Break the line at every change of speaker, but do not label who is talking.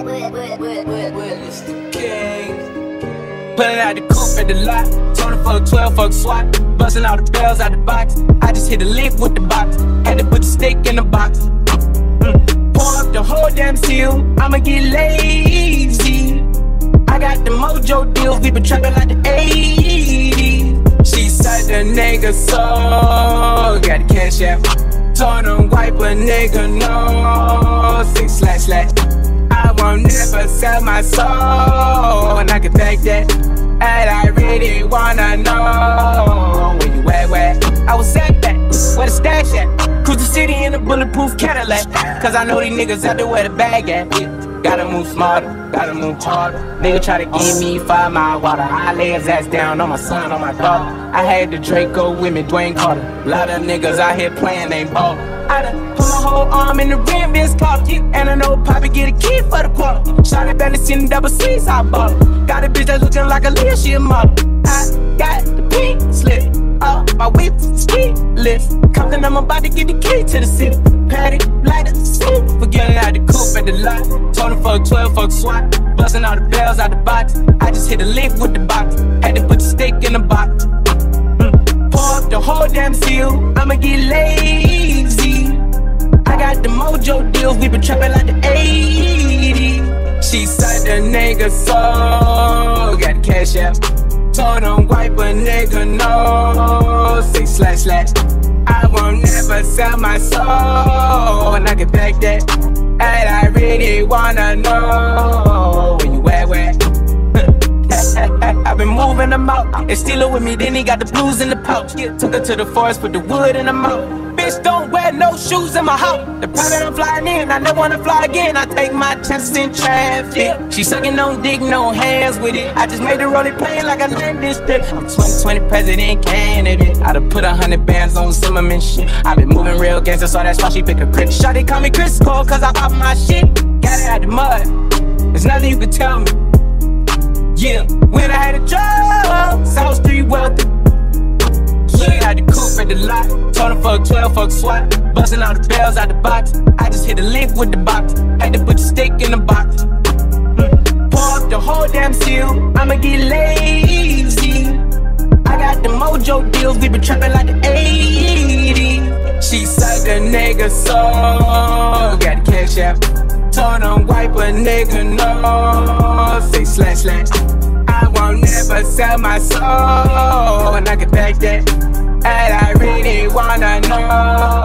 It's the king. Pulling out the coupe at the lot. Tony fuck 12, fuck SWAT. Busting all the bells out the box. I just hit a lick with the box. Had to put the stick in the box. Pour up the whole damn seal. I'ma get lazy. I got the mojo deals. We been trapping like the 80s. She said the nigga so got the cash out. Told him wipe a nigga no 6// I won't never sell my soul, and I can take that. And I really wanna know where you at, where I was at that, where the stash at. Cruise the city in a bulletproof Cadillac, cause I know these niggas out there where the bag at. Gotta move smarter, gotta move harder. Nigga try to give me 5 mile water. I lay his ass down on my son, on my daughter. I had the Draco with me, Dwayne Carter. Lot of niggas out here playing, ain't ball. I done put my whole arm in the rim, it's caught. And I know Poppy get a key for the quarter. Shot it back in double C's, I bought it. Got a bitch that's looking like a Leah, she a model. I got the pink slip. My whip, ski lift. Compton, I'm about to get the key to the city. Patty, lighter, sleep. Forgetting out the coupe at the lot. Tony fuck 12, fuck SWAT. Busting all the bells out the box. I just hit a lick with the box. Had to put the stick in the box. Pour up the whole damn seal. I'ma get lazy. I got the mojo deals. We been trapping like the 80s. She said the nigga so got the cash out. Told him wipe a nigga no 6// I won't never sell my soul, and I can back that. And I really wanna know where you at, where I've been moving them out. And steal it with me, then he got the blues in the pouch. Took her to the forest, put the wood in the mouth. Bitch, don't wear no shoes in my house. The private I'm flying in, I never wanna fly again. I take my chances in traffic. She sucking on dick, no hands with it. I just made her roll it plain like I learned this shit. I'm 2020 president candidate. I done put 100 bands on Zimmerman shit. I been moving real gangster, so that's why she pick a crit. Shawty call me Chris Cole, cause I pop my shit. Got it out the mud, there's nothing you can tell me. Yeah, when I had a job, South Street wealthy. Yeah, had the coupe at the lot. Told him fuck 12, fuck SWAT. Busting all the bells out the box. I just hit a lick with the box. Had to put the stick in the box. Pour up the whole damn seal. I'ma get lazy. I got the mojo deals. We been trapping like the 80s. She said the nigga so got the cash out. Told him wipe a nigga no 6// I won't never sell my soul, and I can back that. And I really wanna know